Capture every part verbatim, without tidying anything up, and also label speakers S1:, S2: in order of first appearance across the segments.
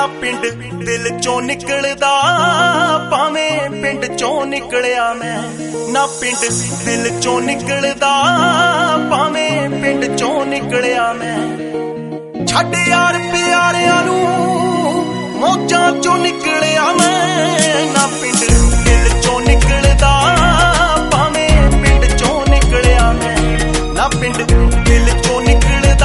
S1: ना पिंड दिल चों निकलदा भावें पिंड चों निकलिया मैं ना पिंड दिल चों निकलदा भावें पिंड चों निकलिया मैं छड्ड यार प्यारियां नूं मौजां चों निकलिया मैं ना पिंड दिल चों निकलदा भावें पिंड चों निकलिया मैं ना पिंड दिल चों निकलदा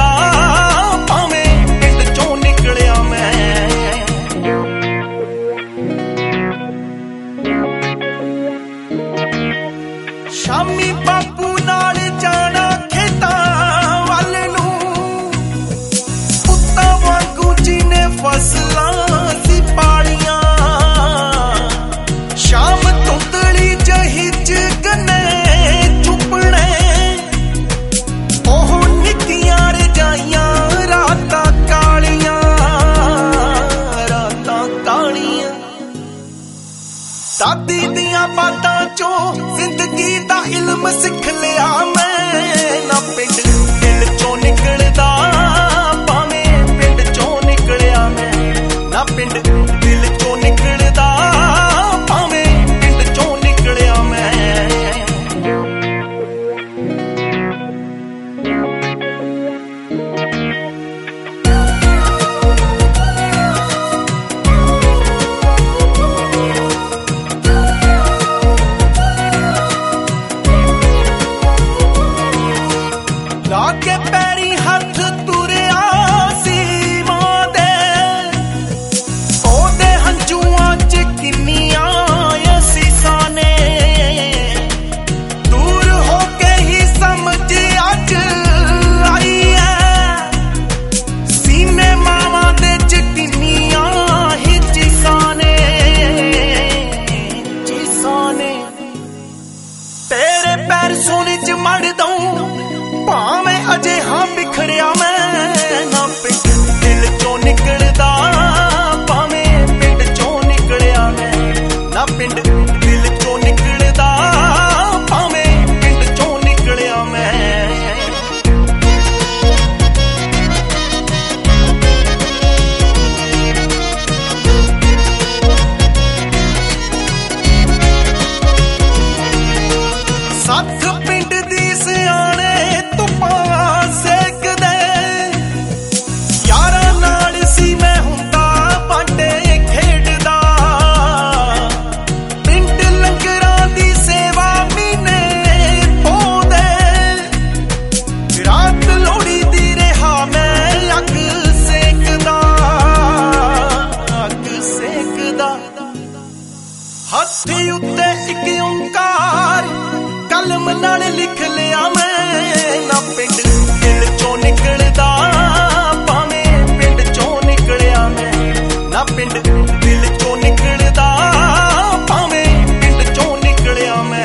S1: शामी बापू नाल जाना खेतां वल नूं पुत्तां वांगू जिने फसलां सी पालियां शाम धुंदली जही च गन्ने चुपणे ओह निक्कियां रजाइयां रातां कालियां रातां कालियां दादी दियां बातां चों जिंदगी दा इल्म सिख लिया मैं ना पिंड दिल चों निकलदा भावें पिंड चों निकलिया मैं ना पिंड दिल चों निकलदा भावें पिंड चों निकलिया मैं लाके पैरी हथ तुरिया सी मां दे ओदे हंजुआं च किन्नियां असीसां ने दूर हो के ही समझ अज आई है सीने मावां दे च किन्नियां ही चीसां ने चीसां ने तेरे पैर सोने च मड़ दऊं भावें अजे हाँ बिखरिया मैं ना पिंड दिल चों निकलदा भावें पिंड चों निकलिया मैं ना पिंड दिल चों निकलदा भावें पिंड चों निकलिया मैं सत्थ पिंड दी सियाणे सेकदे यारां नाल सी मैं हुंदा बांटे खेडदा पिंड लंगरां दी सेवा मीने पौंदे रात लोड़ी दी रहा मैं अग सेकदा अग सेकदा हत्थ उत्ते इक ओंकार कलम नाल लिख लिया मैं ना पिंड दिल चों निकलदा भावें पिंड चों निकलिया मैं ना पिंड दिल चों निकलदा भावें पिंड चों निकलिया मैं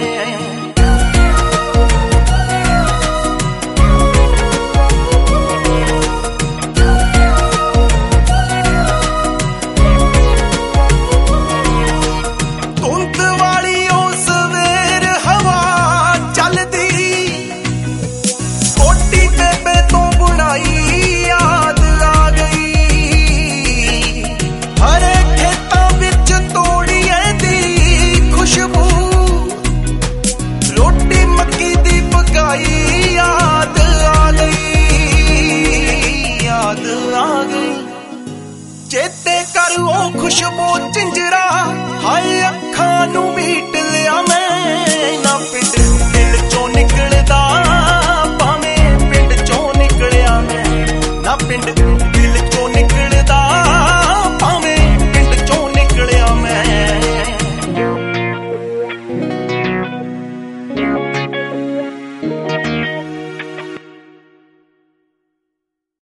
S1: धुंद वाली ओ सवेर हवा चलदी कोटी बेबे तो बुनाई याद आ गई हरे खेतां विच तोड़िए दी खुशबू रोटी मक्की दी पकाई याद आ गई याद आ गई चेते कर ओ खुशबू चिंजरा हाय अखां नूं मीट लिया मैं ना